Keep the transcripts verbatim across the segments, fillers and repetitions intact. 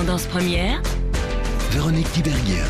Tendance première, Véronique Tiberghien.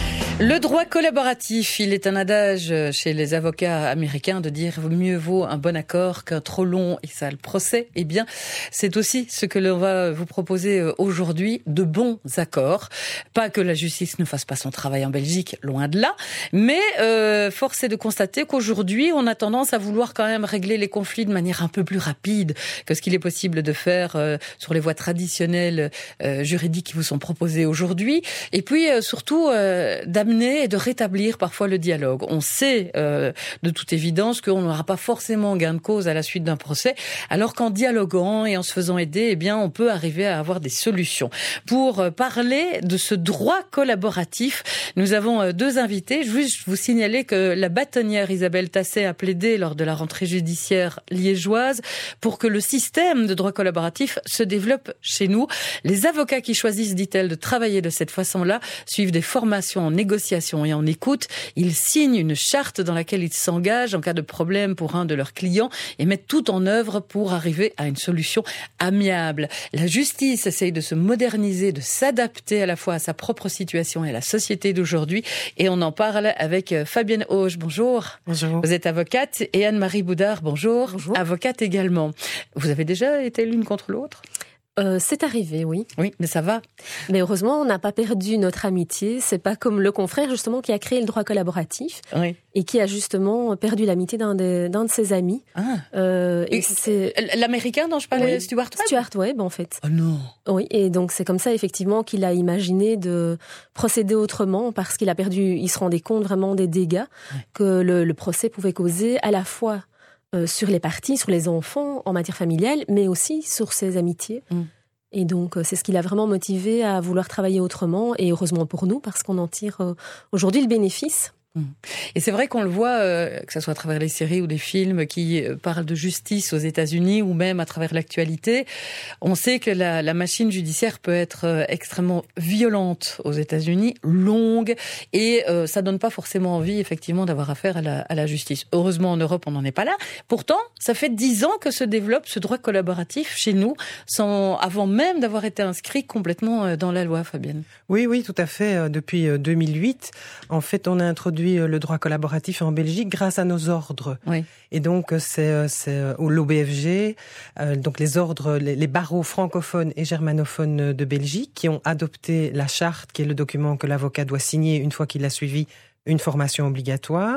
Le droit collaboratif, il est un adage chez les avocats américains de dire mieux vaut un bon accord qu'un trop long et sale procès. Eh bien, c'est aussi ce que l'on va vous proposer aujourd'hui, de bons accords. Pas que la justice ne fasse pas son travail en Belgique, loin de là, mais euh, force est de constater qu'aujourd'hui, on a tendance à vouloir quand même régler les conflits de manière un peu plus rapide que ce qu'il est possible de faire euh, sur les voies traditionnelles euh, juridiques qui vous sont proposées aujourd'hui. Et puis, euh, surtout, euh, d'amener et de rétablir parfois le dialogue. On sait euh, de toute évidence qu'on n'aura pas forcément gain de cause à la suite d'un procès, alors qu'en dialoguant et en se faisant aider, eh bien, on peut arriver à avoir des solutions. Pour euh, parler de ce droit collaboratif, nous avons euh, deux invités. Je veux juste vous signaler que la bâtonnière Isabelle Tasset a plaidé lors de la rentrée judiciaire liégeoise pour que le système de droit collaboratif se développe chez nous. Les avocats qui choisissent, dit-elle, de travailler de cette façon-là suivent des formations en négociation et en écoute. Ils signent une charte dans laquelle ils s'engagent en cas de problème pour un de leurs clients et mettent tout en œuvre pour arriver à une solution amiable. La justice essaye de se moderniser, de s'adapter à la fois à sa propre situation et à la société d'aujourd'hui. Et on en parle avec Fabienne Auge. Bonjour. Bonjour. Vous êtes avocate. Et Anne-Marie Boudard. Bonjour. Bonjour. Avocate également. Vous avez déjà été l'une contre l'autre ? Euh, c'est arrivé, oui. Oui, mais ça va. Mais heureusement, on n'a pas perdu notre amitié. C'est pas comme le confrère, justement, qui a créé le droit collaboratif. Oui. Et qui a justement perdu l'amitié d'un de, d'un de ses amis. Ah. Euh, et et c'est... L'américain dont je parlais, Oui. Stuart Webb ? Stuart Webb, en fait. Oh non. Oui, et donc c'est comme ça, effectivement, qu'il a imaginé de procéder autrement, parce qu'il a perdu, il se rendait compte vraiment des dégâts oui. que le, le procès pouvait causer à la fois euh, sur les parties, sur les enfants, en matière familiale, mais aussi sur ses amitiés. Mm. Et donc, c'est ce qui l'a vraiment motivé à vouloir travailler autrement, et heureusement pour nous, parce qu'on en tire euh, aujourd'hui le bénéfice. Et c'est vrai qu'on le voit, euh, que ce soit à travers les séries ou des films qui euh, parlent de justice aux États-Unis ou même à travers l'actualité. On sait que la, la machine judiciaire peut être euh, extrêmement violente aux États-Unis, longue, et euh, ça donne pas forcément envie, effectivement, d'avoir affaire à la, à la justice. Heureusement, en Europe, on n'en est pas là. Pourtant, ça fait dix ans que se développe ce droit collaboratif chez nous, sans, avant même d'avoir été inscrit complètement dans la loi, Fabienne. Oui, oui, tout à fait. Depuis deux mille huit, en fait, on a introduit le droit collaboratif en Belgique grâce à nos ordres. Oui. Et donc, c'est, c'est l'O B F G, euh, donc les ordres, les, les barreaux francophones et germanophones de Belgique qui ont adopté la charte, qui est le document que l'avocat doit signer une fois qu'il a suivi une formation obligatoire,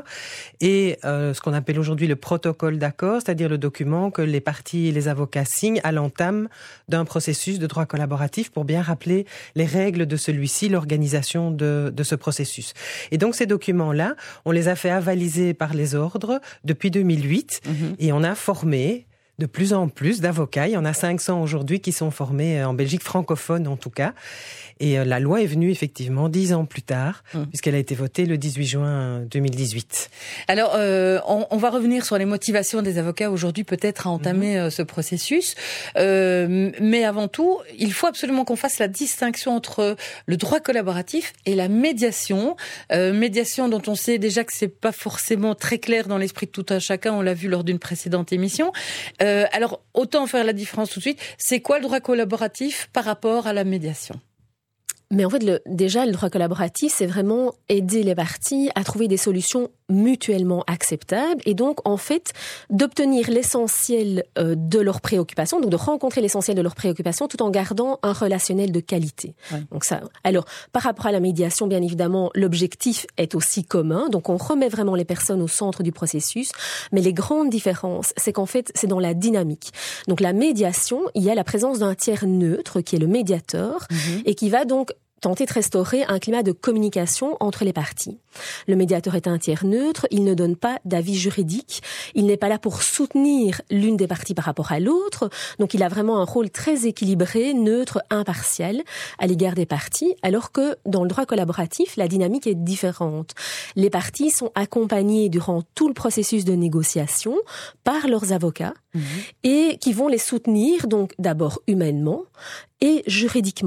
et euh, ce qu'on appelle aujourd'hui le protocole d'accord, c'est-à-dire le document que les parties et les avocats signent à l'entame d'un processus de droit collaboratif pour bien rappeler les règles de celui-ci, l'organisation de, de ce processus. Et donc ces documents-là, on les a fait avaliser par les ordres depuis deux mille huit, mmh. et on a formé de plus en plus d'avocats. Il y en a cinq cents aujourd'hui qui sont formés en Belgique francophone en tout cas. Et la loi est venue effectivement dix ans plus tard, mmh. puisqu'elle a été votée le dix-huit juin deux mille dix-huit. Alors, euh, on, on va revenir sur les motivations des avocats aujourd'hui, peut-être à entamer mmh. ce processus. Euh, mais avant tout, il faut absolument qu'on fasse la distinction entre le droit collaboratif et la médiation. Euh, médiation dont on sait déjà que c'est pas forcément très clair dans l'esprit de tout un chacun. On l'a vu lors d'une précédente émission. Euh, alors, autant faire la différence tout de suite. C'est quoi le droit collaboratif par rapport à la médiation ? Mais en fait, le, déjà, le droit collaboratif, c'est vraiment aider les parties à trouver des solutions mutuellement acceptables et donc, en fait, d'obtenir l'essentiel euh, de leurs préoccupations, donc de rencontrer l'essentiel de leurs préoccupations tout en gardant un relationnel de qualité. Ouais. Donc ça. Alors, par rapport à la médiation, bien évidemment, l'objectif est aussi commun. Donc, on remet vraiment les personnes au centre du processus. Mais les grandes différences, c'est qu'en fait, c'est dans la dynamique. Donc, la médiation, il y a la présence d'un tiers neutre qui est le médiateur mmh. et qui va donc tenter de restaurer un climat de communication entre les parties. Le médiateur est un tiers neutre, il ne donne pas d'avis juridique, il n'est pas là pour soutenir l'une des parties par rapport à l'autre, donc il a vraiment un rôle très équilibré, neutre, impartial à l'égard des parties, alors que dans le droit collaboratif, la dynamique est différente. Les parties sont accompagnées durant tout le processus de négociation par leurs avocats mmh. et qui vont les soutenir, donc d'abord humainement et juridiquement.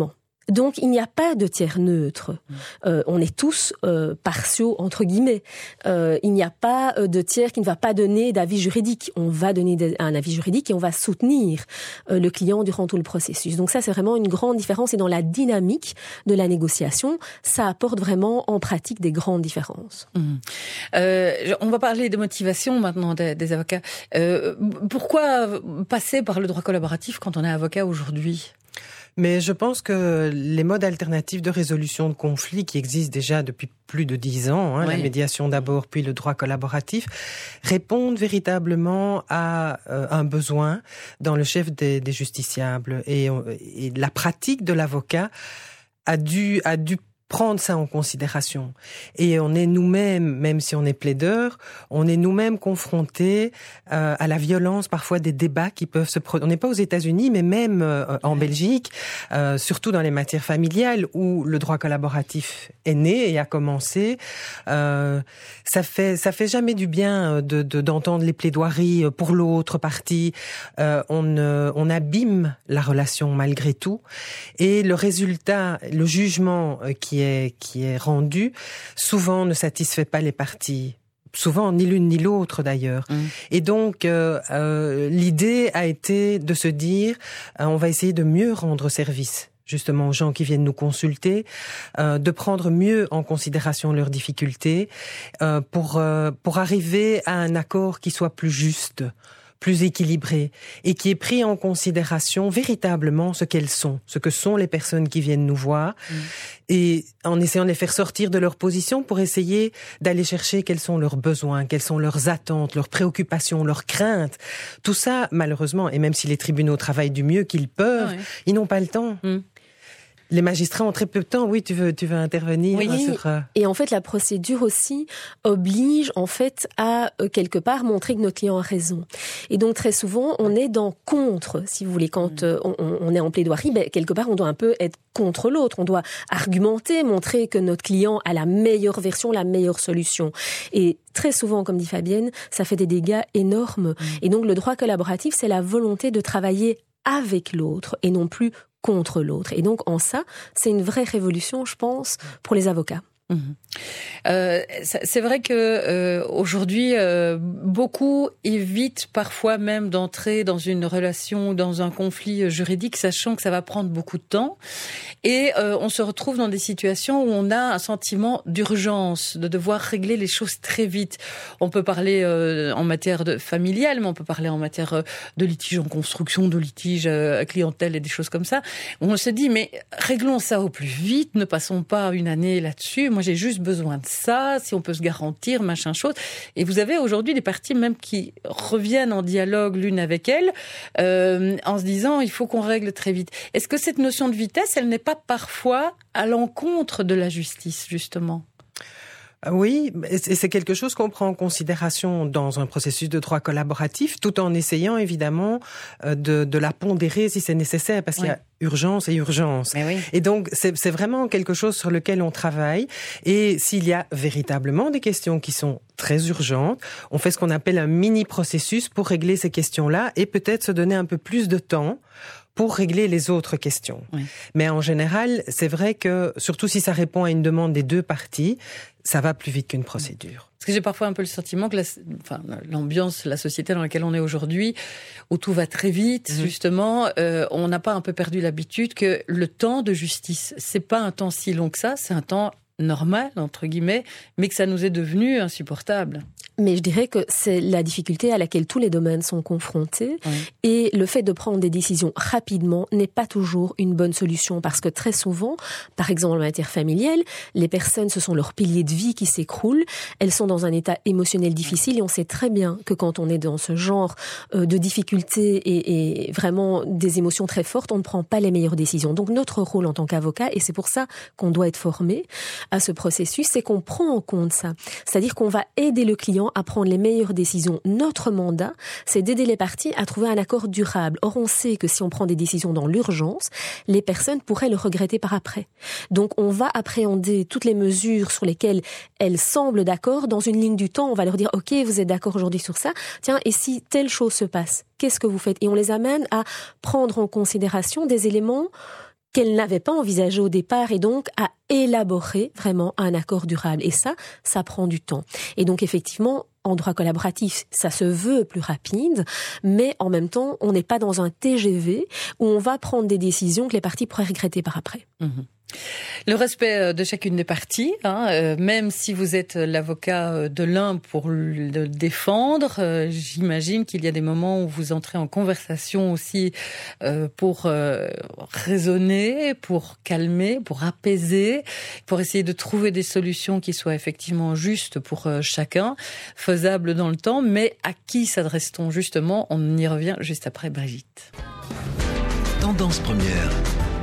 Donc, il n'y a pas de tiers neutre. Mmh. Euh, on est tous euh, partiaux, entre guillemets. Euh, il n'y a pas de tiers qui ne va pas donner d'avis juridique. On va donner un avis juridique et on va soutenir euh, le client durant tout le processus. Donc ça, c'est vraiment une grande différence. Et dans la dynamique de la négociation, ça apporte vraiment en pratique des grandes différences. Mmh. Euh, on va parler de motivation maintenant des, des avocats. Euh, pourquoi passer par le droit collaboratif quand on est avocat aujourd'hui ? Mais je pense que les modes alternatifs de résolution de conflits qui existent déjà depuis plus de dix ans, hein, oui. la médiation d'abord, puis le droit collaboratif, répondent véritablement à euh, un besoin dans le chef des, des justiciables. Et, et la pratique de l'avocat a dû, a dû prendre ça en considération. Et on est nous-mêmes, même si on est plaideur, on est nous-mêmes confrontés euh, à la violence parfois des débats qui peuvent se produire. On n'est pas aux États-Unis, mais même euh, en Belgique, euh, surtout dans les matières familiales où le droit collaboratif est né et a commencé. Euh, ça fait ça fait jamais du bien de, de d'entendre les plaidoiries pour l'autre partie. Euh, on euh, on abîme la relation malgré tout. Et le résultat, le jugement qui est, qui est rendu, souvent ne satisfait pas les parties. Souvent, ni l'une ni l'autre d'ailleurs. Mmh. Et donc, euh, euh, l'idée a été de se dire, euh, on va essayer de mieux rendre service justement aux gens qui viennent nous consulter, euh, de prendre mieux en considération leurs difficultés euh, pour, euh, pour arriver à un accord qui soit plus juste, plus équilibré et qui ait pris en considération véritablement ce qu'elles sont, ce que sont les personnes qui viennent nous voir mmh. et en essayant de les faire sortir de leur position pour essayer d'aller chercher quels sont leurs besoins, quelles sont leurs attentes, leurs préoccupations, leurs craintes. Tout ça, malheureusement, et même si les tribunaux travaillent du mieux qu'ils peuvent, ah oui. ils n'ont pas le temps. Mmh. Les magistrats ont très peu de temps. Oui, tu veux, tu veux intervenir oui. sur... Euh... Et en fait, la procédure aussi oblige, en fait, à, euh, quelque part, montrer que notre client a raison. Et donc, très souvent, on est dans contre, si vous voulez. Quand euh, on, on est en plaidoirie, ben, quelque part, on doit un peu être contre l'autre. On doit argumenter, montrer que notre client a la meilleure version, la meilleure solution. Et très souvent, comme dit Fabienne, ça fait des dégâts énormes. Mmh. Et donc, le droit collaboratif, c'est la volonté de travailler avec l'autre et non plus contre l'autre. Et donc, en ça, c'est une vraie révolution, je pense, pour les avocats. Mmh. Euh, c'est vrai que euh, aujourd'hui, euh, beaucoup évitent parfois même d'entrer dans une relation, dans un conflit juridique, sachant que ça va prendre beaucoup de temps. Et euh, on se retrouve dans des situations où on a un sentiment d'urgence, de devoir régler les choses très vite. On peut parler euh, en matière de familiale, mais on peut parler en matière de litige en construction, de litige à clientèle et des choses comme ça. On se dit, mais réglons ça au plus vite, ne passons pas une année là-dessus. Moi, j'ai juste besoin de ça, si on peut se garantir, machin chose. Et vous avez aujourd'hui des parties même qui reviennent en dialogue l'une avec elle, euh, en se disant, il faut qu'on règle très vite. Est-ce que cette notion de vitesse, elle n'est pas parfois à l'encontre de la justice, justement ? Oui, et c'est quelque chose qu'on prend en considération dans un processus de droit collaboratif, tout en essayant évidemment de, de la pondérer si c'est nécessaire, parce oui. qu'il y a urgence et urgence. Oui. Et donc, c'est, c'est vraiment quelque chose sur lequel on travaille. Et s'il y a véritablement des questions qui sont très urgentes, on fait ce qu'on appelle un mini-processus pour régler ces questions-là et peut-être se donner un peu plus de temps pour régler les autres questions. Oui. Mais en général, c'est vrai que, surtout si ça répond à une demande des deux parties, ça va plus vite qu'une procédure. Parce que j'ai parfois un peu le sentiment que la, enfin, l'ambiance, la société dans laquelle on est aujourd'hui, où tout va très vite, mmh. justement, euh, on n'a pas un peu perdu l'habitude que le temps de justice, c'est pas un temps si long que ça, c'est un temps normal, entre guillemets, mais que ça nous est devenu insupportable. Mais je dirais que c'est la difficulté à laquelle tous les domaines sont confrontés. Oui. Et le fait de prendre des décisions rapidement n'est pas toujours une bonne solution parce que très souvent, par exemple en matière familiale, les personnes, ce sont leurs piliers de vie qui s'écroulent. Elles sont dans un état émotionnel difficile et on sait très bien que quand on est dans ce genre de difficultés et, et vraiment des émotions très fortes, on ne prend pas les meilleures décisions. Donc notre rôle en tant qu'avocat, et c'est pour ça qu'on doit être formé à ce processus, c'est qu'on prend en compte ça. C'est-à-dire qu'on va aider le client à prendre les meilleures décisions. Notre mandat, c'est d'aider les parties à trouver un accord durable. Or, on sait que si on prend des décisions dans l'urgence, les personnes pourraient le regretter par après. Donc, on va appréhender toutes les mesures sur lesquelles elles semblent d'accord dans une ligne du temps. On va leur dire, OK, vous êtes d'accord aujourd'hui sur ça. Tiens, et si telle chose se passe, qu'est-ce que vous faites ? Et on les amène à prendre en considération des éléments qu'elle n'avait pas envisagé au départ et donc à élaborer vraiment un accord durable. Et ça, ça prend du temps. Et donc effectivement, en droit collaboratif, ça se veut plus rapide, mais en même temps, on n'est pas dans un T G V où on va prendre des décisions que les parties pourraient regretter par après. Mmh. Le respect de chacune des parties, hein, euh, même si vous êtes l'avocat de l'un pour le défendre, euh, j'imagine qu'il y a des moments où vous entrez en conversation aussi euh, pour euh, raisonner, pour calmer, pour apaiser, pour essayer de trouver des solutions qui soient effectivement justes pour euh, chacun, faisables dans le temps, mais à qui s'adresse-t-on justement? On y revient juste après Brigitte. Tendance première.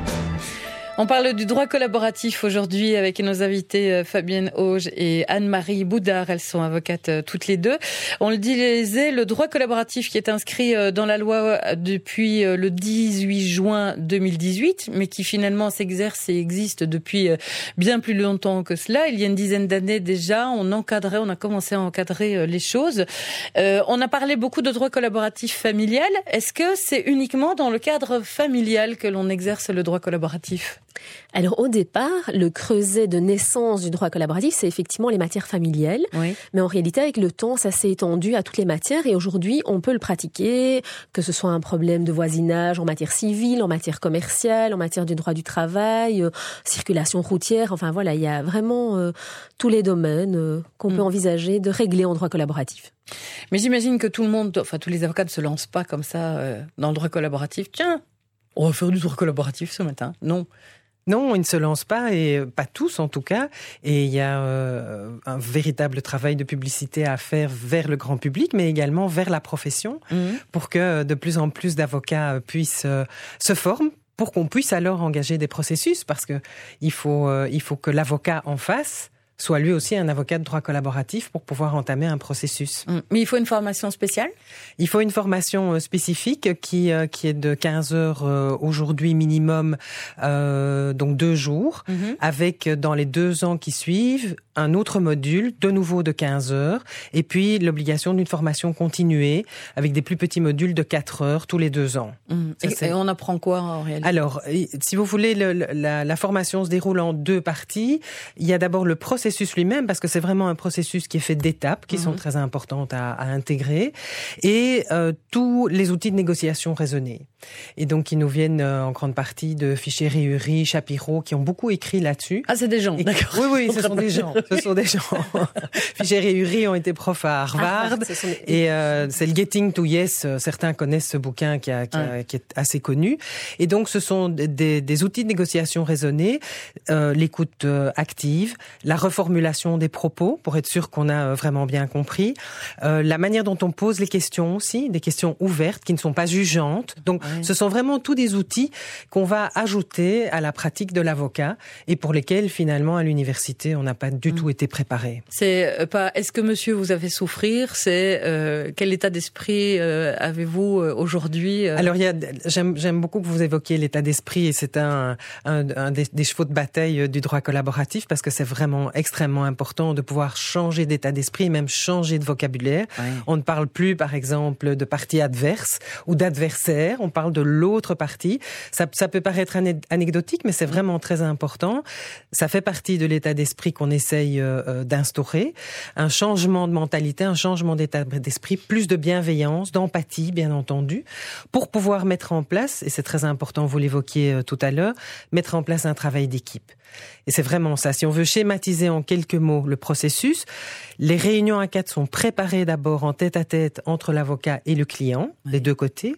On parle du droit collaboratif aujourd'hui avec nos invités Fabienne Auge et Anne-Marie Boudard. Elles sont avocates toutes les deux. On le disait, le droit collaboratif qui est inscrit dans la loi depuis le dix-huit juin deux mille dix-huit, mais qui finalement s'exerce et existe depuis bien plus longtemps que cela. Il y a une dizaine d'années déjà, on encadrait, on a commencé à encadrer les choses. Euh, on a parlé beaucoup de droit collaboratif familial. Est-ce que c'est uniquement dans le cadre familial que l'on exerce le droit collaboratif ? Alors au départ, le creuset de naissance du droit collaboratif, c'est effectivement les matières familiales. Oui. Mais en réalité, avec le temps, ça s'est étendu à toutes les matières et aujourd'hui, on peut le pratiquer, que ce soit un problème de voisinage en matière civile, en matière commerciale, en matière du droit du travail, euh, circulation routière. Enfin voilà, il y a vraiment euh, tous les domaines euh, qu'on mmh. peut envisager de régler en droit collaboratif. Mais j'imagine que tout le monde, enfin tous les avocats ne se lancent pas comme ça euh, dans le droit collaboratif. Tiens, on va faire du droit collaboratif ce matin. Non. Non, ils ne se lancent pas, et pas tous en tout cas. Et il y a euh, un véritable travail de publicité à faire vers le grand public, mais également vers la profession, mmh. pour que de plus en plus d'avocats puissent euh, se former, pour qu'on puisse alors engager des processus, parce que il faut, euh, il faut que l'avocat en face soit lui aussi un avocat de droit collaboratif pour pouvoir entamer un processus. Mmh. Mais il faut une formation spéciale ? Il faut une formation spécifique qui, euh, qui est de quinze heures euh, aujourd'hui minimum, euh, donc deux jours, mmh. avec dans les deux ans qui suivent un autre module, de nouveau de quinze heures, et puis l'obligation d'une formation continuée avec des plus petits modules de quatre heures tous les deux ans. Mmh. Ça, et, et on apprend quoi en réalité ? Alors, si vous voulez, le, la, la formation se déroule en deux parties. Il y a d'abord le processus lui-même, parce que c'est vraiment un processus qui est fait d'étapes qui mmh. sont très importantes à, à intégrer, et euh, tous les outils de négociation raisonnée. Et donc, qui nous viennent euh, en grande partie de Ficheri-Uri, Shapiro, qui ont beaucoup écrit là-dessus. Ah, c'est des gens, et, d'accord. Oui, oui, ce sont des gens. Ce sont des gens. Ficheri-Uri ont été profs à Harvard, ah, sont... et euh, c'est le Getting to Yes. Certains connaissent ce bouquin qui, a, qui, a, qui est assez connu. Et donc, ce sont des, des outils de négociation raisonnée, euh, l'écoute euh, active, la reformulation des propos pour être sûr qu'on a vraiment bien compris, euh, la manière dont on pose les questions aussi, des questions ouvertes qui ne sont pas jugeantes. Donc, ouais. ce sont vraiment tous des outils qu'on va ajouter à la pratique de l'avocat et pour lesquels finalement à l'université on n'a pas du mmh. tout été préparé. C'est pas est-ce que monsieur vous avez souffrir, c'est euh, quel état d'esprit euh, avez-vous euh, aujourd'hui euh... Alors il y a j'aime j'aime beaucoup que vous évoquiez l'état d'esprit et c'est un un, un des, des chevaux de bataille du droit collaboratif parce que c'est vraiment extrêmement important de pouvoir changer d'état d'esprit et même changer de vocabulaire. Oui. On ne parle plus par exemple de partie adverse ou d'adversaire, on parle de l'autre partie. Ça, ça peut paraître anecdotique, mais c'est vraiment très important. Ça fait partie de l'état d'esprit qu'on essaye euh, d'instaurer. Un changement de mentalité, un changement d'état d'esprit, plus de bienveillance, d'empathie, bien entendu, pour pouvoir mettre en place, et c'est très important, vous l'évoquiez euh, tout à l'heure, mettre en place un travail d'équipe. Et c'est vraiment ça. Si on veut schématiser en quelques mots le processus, les réunions à quatre sont préparées d'abord en tête-à-tête entre l'avocat et le client, oui. des deux côtés.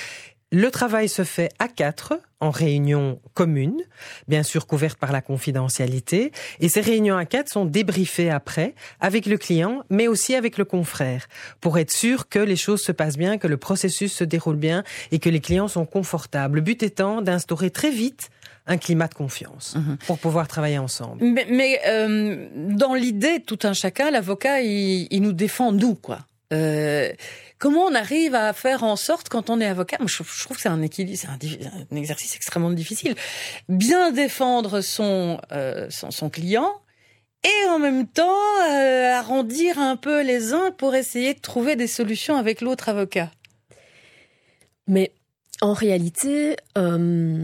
Le travail se fait à quatre, en réunion commune, bien sûr couverte par la confidentialité. Et ces réunions à quatre sont débriefées après, avec le client, mais aussi avec le confrère, pour être sûr que les choses se passent bien, que le processus se déroule bien et que les clients sont confortables. Le but étant d'instaurer très vite un climat de confiance mmh. pour pouvoir travailler ensemble. Mais, mais euh, dans l'idée, tout un chacun, l'avocat, il, il nous défend nous, quoi. Euh, comment on arrive à faire en sorte, quand on est avocat, moi, je, je trouve que c'est un équilibre, c'est un, un exercice extrêmement difficile, bien défendre son, euh, son, son client et en même temps euh, arrondir un peu les uns pour essayer de trouver des solutions avec l'autre avocat. Mais en réalité, euh,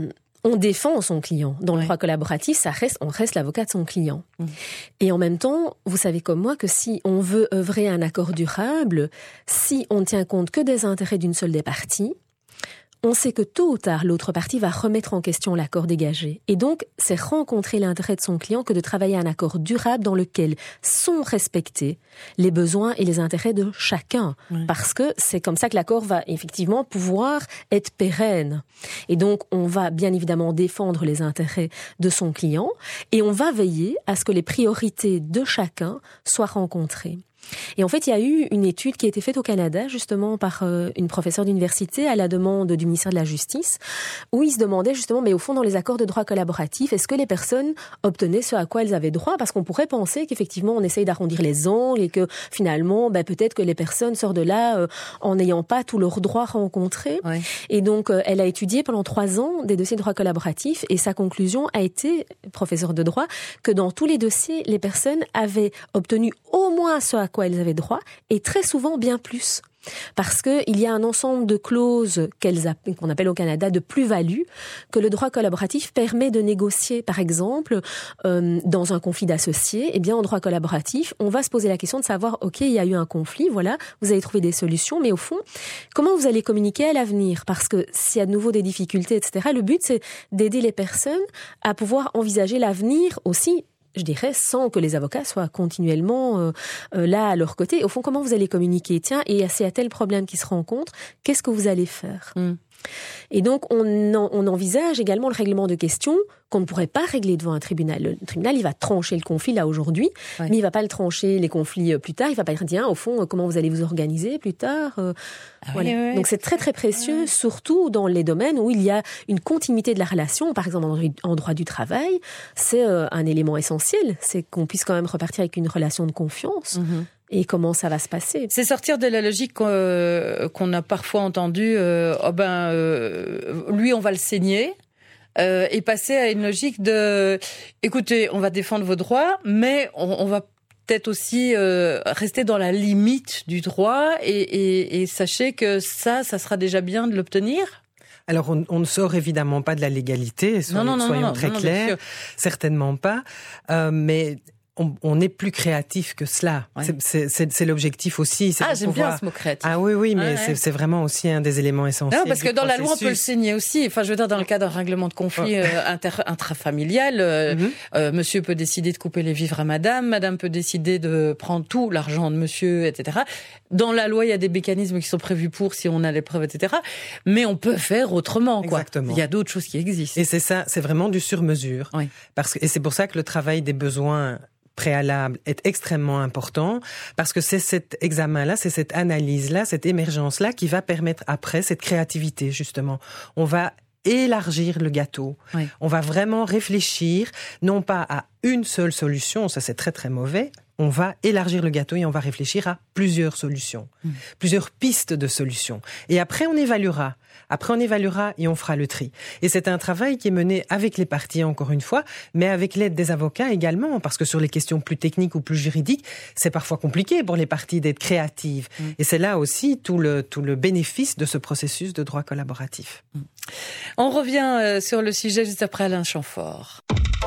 on défend son client. Dans ouais. le droit collaboratif, ça reste, on reste l'avocat de son client. Mmh. Et en même temps, vous savez comme moi que si on veut œuvrer à un accord durable, si on ne tient compte que des intérêts d'une seule des parties, on sait que tôt ou tard, l'autre partie va remettre en question l'accord dégagé. Et donc, c'est rencontrer l'intérêt de son client que de travailler à un accord durable dans lequel sont respectés les besoins et les intérêts de chacun. Oui. Parce que c'est comme ça que l'accord va effectivement pouvoir être pérenne. Et donc, on va bien évidemment défendre les intérêts de son client et on va veiller à ce que les priorités de chacun soient rencontrées. Et en fait, il y a eu une étude qui a été faite au Canada, justement, par euh, une professeure d'université à la demande du ministère de la Justice, où ils se demandaient justement, mais au fond, dans les accords de droit collaboratif, est-ce que les personnes obtenaient ce à quoi elles avaient droit? Parce qu'on pourrait penser qu'effectivement, on essaye d'arrondir les angles et que finalement, ben, peut-être que les personnes sortent de là euh, en n'ayant pas tous leurs droits rencontrés. Ouais. Et donc, euh, elle a étudié pendant trois ans des dossiers de droit collaboratif et sa conclusion a été, professeure de droit, que dans tous les dossiers, les personnes avaient obtenu au moins ce à quoi elles avaient droit, et très souvent bien plus. Parce qu'il y a un ensemble de clauses qu'elles appellent, qu'on appelle au Canada de plus-value, que le droit collaboratif permet de négocier. Par exemple, euh, dans un conflit d'associés, eh bien, en droit collaboratif, on va se poser la question de savoir, OK, il y a eu un conflit, voilà, vous avez trouvé des solutions, mais au fond, comment vous allez communiquer à l'avenir? Parce que s'il y a de nouveau des difficultés, et cetera, le but, c'est d'aider les personnes à pouvoir envisager l'avenir aussi, je dirais, sans que les avocats soient continuellement euh, euh, là à leur côté. Au fond, comment vous allez communiquer? Tiens, et s'il y a tel problème qui se rencontre, qu'est-ce que vous allez faire? mm. Et donc, on, en, on envisage également le règlement de questions qu'on ne pourrait pas régler devant un tribunal. Le tribunal, il va trancher le conflit là aujourd'hui, ouais. mais il ne va pas le trancher les conflits plus tard. Il ne va pas dire, tiens, au fond, comment vous allez vous organiser plus tard euh, ah voilà. oui, oui. Donc, c'est très, très précieux, oui. surtout dans les domaines où il y a une continuité de la relation. Par exemple, en droit du travail, c'est euh, un élément essentiel. C'est qu'on puisse quand même repartir avec une relation de confiance. Mm-hmm. Et comment ça va se passer? C'est sortir de la logique qu'on, euh, qu'on a parfois entendue, euh, oh ben, euh, lui, on va le saigner, euh, et passer à une logique de, écoutez, on va défendre vos droits, mais on, on va peut-être aussi euh, rester dans la limite du droit, et, et, et sachez que ça, ça sera déjà bien de l'obtenir. Alors, on, on ne sort évidemment pas de la légalité, soyons, non, non, soyons non, très non, clairs, certainement pas, euh, mais... On, on est plus créatif que cela. Ouais. C'est, c'est, c'est, c'est l'objectif aussi. C'est ah, j'aime pouvoir... bien ce mot créatif. Ah oui, oui, mais ouais, c'est, ouais. c'est vraiment aussi un des éléments essentiels. Non, parce que dans processus. La loi, on peut le saigner aussi. Enfin, je veux dire, dans le cas d'un règlement de conflit euh, inter, intrafamilial, euh, mm-hmm. euh, monsieur peut décider de couper les vivres à madame, madame peut décider de prendre tout l'argent de monsieur, et cetera. Dans la loi, il y a des mécanismes qui sont prévus pour si on a les preuves, et cetera. Mais on peut faire autrement, quoi. Exactement. Il y a d'autres choses qui existent. Et c'est ça, c'est vraiment du sur-mesure. Oui. Parce que, et c'est pour ça que le travail des besoins préalable est extrêmement important parce que c'est cet examen-là, c'est cette analyse-là, cette émergence-là qui va permettre après cette créativité, justement. On va élargir le gâteau. Oui. On va vraiment réfléchir, non pas à une seule solution, ça c'est très très mauvais. On va élargir le gâteau et on va réfléchir à plusieurs solutions, mmh. plusieurs pistes de solutions. Et après, on évaluera. Après, on évaluera et on fera le tri. Et c'est un travail qui est mené avec les parties, encore une fois, mais avec l'aide des avocats également, parce que sur les questions plus techniques ou plus juridiques, c'est parfois compliqué pour les parties d'être créatives. Mmh. Et c'est là aussi tout le, tout le bénéfice de ce processus de droit collaboratif. Mmh. On revient sur le sujet juste après Alain Chamfort.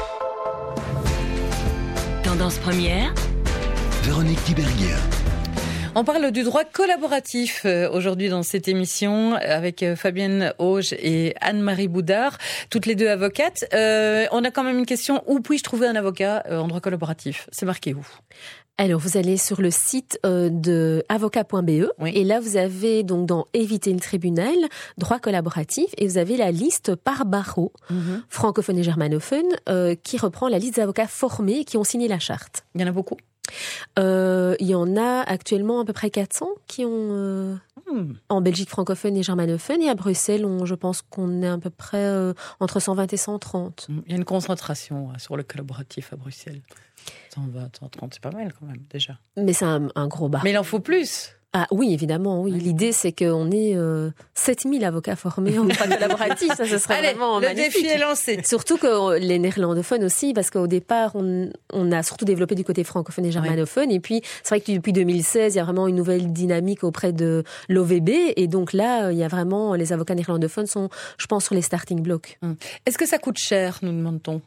Tendance première, Véronique Tiberghien. On parle du droit collaboratif aujourd'hui dans cette émission avec Fabienne Auge et Anne-Marie Boudard, toutes les deux avocates. Euh, on a quand même une question, où puis-je trouver un avocat en droit collaboratif? C'est marqué où? Alors, vous allez sur le site euh, de avocat point b e oui. et là, vous avez donc dans Éviter le tribunal, droit collaboratif, et vous avez la liste par barreau, mm-hmm. francophone et germanophone, euh, qui reprend la liste des avocats formés qui ont signé la charte. Il y en a beaucoup? Euh, il y en a actuellement à peu près quatre cents qui ont euh, hmm. en Belgique francophone et germanophone, et à Bruxelles, on, je pense qu'on est à peu près euh, entre cent vingt et cent trente. Il y a une concentration euh, sur le collaboratif à Bruxelles. cent vingt, cent trente, c'est pas mal quand même déjà. Mais c'est un, un gros bar. Mais il en faut plus. Ah oui, évidemment, oui. oui. L'idée, c'est qu'on ait euh, sept mille avocats formés en droit collaboratif. Ça, ce serait Allez, vraiment le magnifique. défi est lancé. Surtout que les néerlandophones aussi, parce qu'au départ, on, on a surtout développé du côté francophone et germanophone. Oui. Et puis, c'est vrai que depuis deux mille seize, il y a vraiment une nouvelle dynamique auprès de l'O V B. Et donc là, il y a vraiment, les avocats néerlandophones sont, je pense, sur les starting blocks. Hum. Est-ce que ça coûte cher, nous demande-t-on?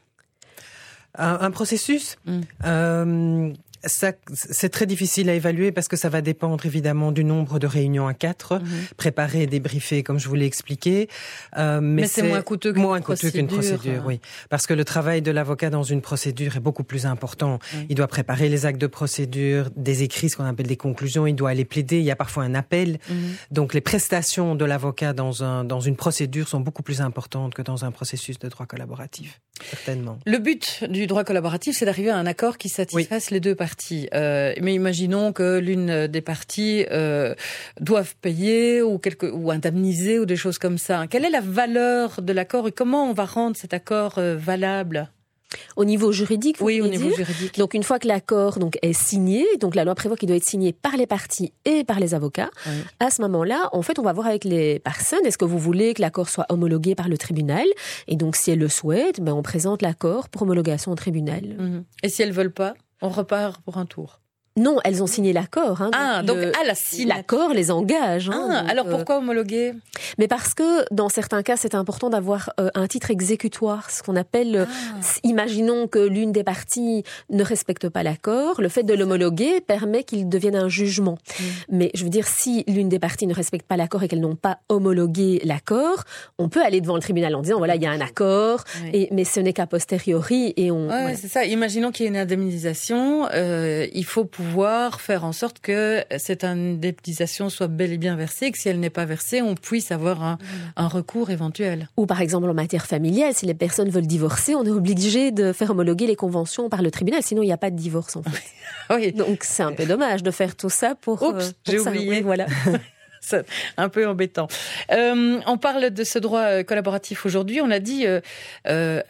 Un, un processus hum. euh, Ça, c'est très difficile à évaluer parce que ça va dépendre évidemment du nombre de réunions à quatre, mmh. préparer et débriefer comme je vous l'ai expliqué. Euh, mais, mais c'est, c'est moins coûteux qu'une moins procédure. coûteux qu'une procédure, oui. Parce que le travail de l'avocat dans une procédure est beaucoup plus important. Mmh. Il doit préparer les actes de procédure, des écrits, ce qu'on appelle des conclusions. Il doit aller plaider. Il y a parfois un appel. Mmh. Donc les prestations de l'avocat dans un dans une procédure sont beaucoup plus importantes que dans un processus de droit collaboratif, certainement. Le but du droit collaboratif, c'est d'arriver à un accord qui satisfasse oui. les deux parties. Euh, mais imaginons que l'une des parties euh, doive payer ou, quelque, ou indemniser ou des choses comme ça. Quelle est la valeur de l'accord et comment on va rendre cet accord euh, valable ? Au niveau juridique, vous oui, au dire. niveau juridique. Donc une fois que l'accord donc est signé, donc la loi prévoit qu'il doit être signé par les parties et par les avocats. Oui. À ce moment-là, en fait, on va voir avec les personnes. Est-ce que vous voulez que l'accord soit homologué par le tribunal ? Et donc, si elles le souhaitent, ben on présente l'accord pour homologation au tribunal. Mmh. Et si elles veulent pas, on repart pour un tour. Non, elles ont signé l'accord. Hein, ah, donc, donc à la signature. L'accord les engage. Hein, ah, donc, alors pourquoi homologuer ? Mais parce que dans certains cas, c'est important d'avoir euh, un titre exécutoire, ce qu'on appelle. Ah. Imaginons que l'une des parties ne respecte pas l'accord, le fait de l'homologuer permet qu'il devienne un jugement. Mmh. Mais je veux dire, si l'une des parties ne respecte pas l'accord et qu'elles n'ont pas homologué l'accord, on peut aller devant le tribunal en disant voilà, il y a un accord, oui. et, mais ce n'est qu'à posteriori et on. Ouais, voilà. C'est ça. Imaginons qu'il y ait une indemnisation, euh, il faut pouvoir faire en sorte que cette indemnisation soit bel et bien versée et que si elle n'est pas versée, on puisse avoir un, un recours éventuel. Ou par exemple en matière familiale, si les personnes veulent divorcer, on est obligé de faire homologuer les conventions par le tribunal, sinon il n'y a pas de divorce en fait. Oui. Donc c'est un peu dommage de faire tout ça pour... Oups, euh, pour j'ai ça. oublié. Oui, voilà. C'est un peu embêtant. Euh, on parle de ce droit collaboratif aujourd'hui. On a dit euh, euh,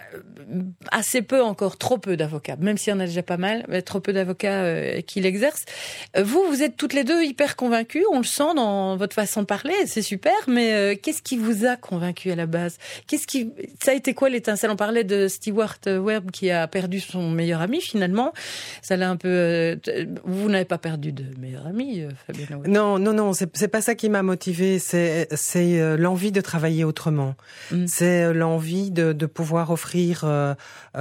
assez peu encore, trop peu d'avocats, même s'il y en a déjà pas mal, mais trop peu d'avocats euh, qui l'exercent. Vous, vous êtes toutes les deux hyper convaincues, on le sent dans votre façon de parler, c'est super, mais euh, qu'est-ce qui vous a convaincu à la base ? Qu'est-ce qui, ça a été quoi l'étincelle ? On parlait de Stewart Webb qui a perdu son meilleur ami finalement. Ça l'a un peu... Euh, vous n'avez pas perdu de meilleur ami, Fabienne Webb ? Non, non, non, c'est, c'est pas ça qui m'a motivée, c'est, c'est l'envie de travailler autrement. Mmh. C'est l'envie de, de pouvoir offrir euh,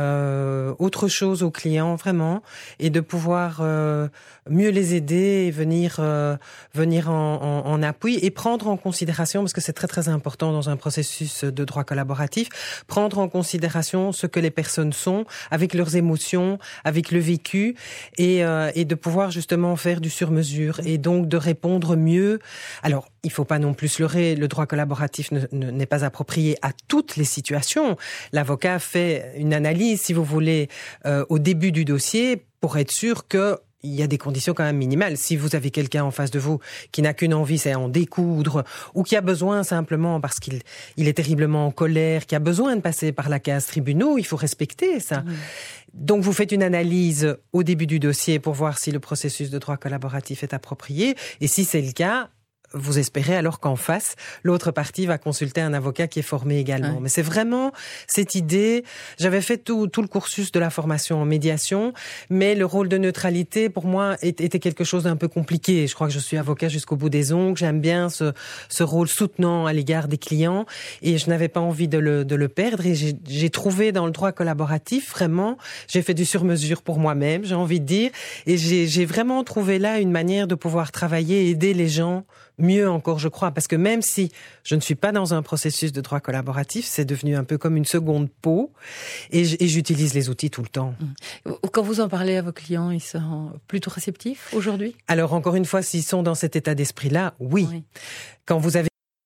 euh, autre chose aux clients, vraiment, et de pouvoir euh, mieux les aider et venir, euh, venir en, en, en appui et prendre en considération, parce que c'est très très important dans un processus de droit collaboratif, prendre en considération ce que les personnes sont, avec leurs émotions, avec le vécu, et, euh, et de pouvoir justement faire du sur-mesure, et donc de répondre mieux. Alors, il ne faut pas non plus se leurrer, le droit collaboratif ne, ne, n'est pas approprié à toutes les situations. L'avocat fait une analyse, si vous voulez, euh, au début du dossier pour être sûr que il y a des conditions quand même minimales. Si vous avez quelqu'un en face de vous qui n'a qu'une envie, c'est en découdre, ou qui a besoin simplement parce qu'il il est terriblement en colère, qui a besoin de passer par la case tribunaux, il faut respecter ça. Mmh. Donc vous faites une analyse au début du dossier pour voir si le processus de droit collaboratif est approprié, et si c'est le cas, vous espérez alors qu'en face, l'autre partie va consulter un avocat qui est formé également. Ouais. Mais c'est vraiment cette idée. J'avais fait tout, tout le cursus de la formation en médiation, mais le rôle de neutralité, pour moi, était quelque chose d'un peu compliqué. Je crois que je suis avocat jusqu'au bout des ongles. J'aime bien ce, ce rôle soutenant à l'égard des clients, et je n'avais pas envie de le, de le perdre. Et j'ai, j'ai trouvé dans le droit collaboratif, vraiment, j'ai fait du sur-mesure pour moi-même, j'ai envie de dire, et j'ai, j'ai vraiment trouvé là une manière de pouvoir travailler et aider les gens mieux encore, je crois, parce que même si je ne suis pas dans un processus de droit collaboratif, c'est devenu un peu comme une seconde peau, et j'utilise les outils tout le temps. Quand vous en parlez à vos clients, ils sont plutôt réceptifs aujourd'hui ? Alors, encore une fois, s'ils sont dans cet état d'esprit-là, oui. oui. Quand vous avez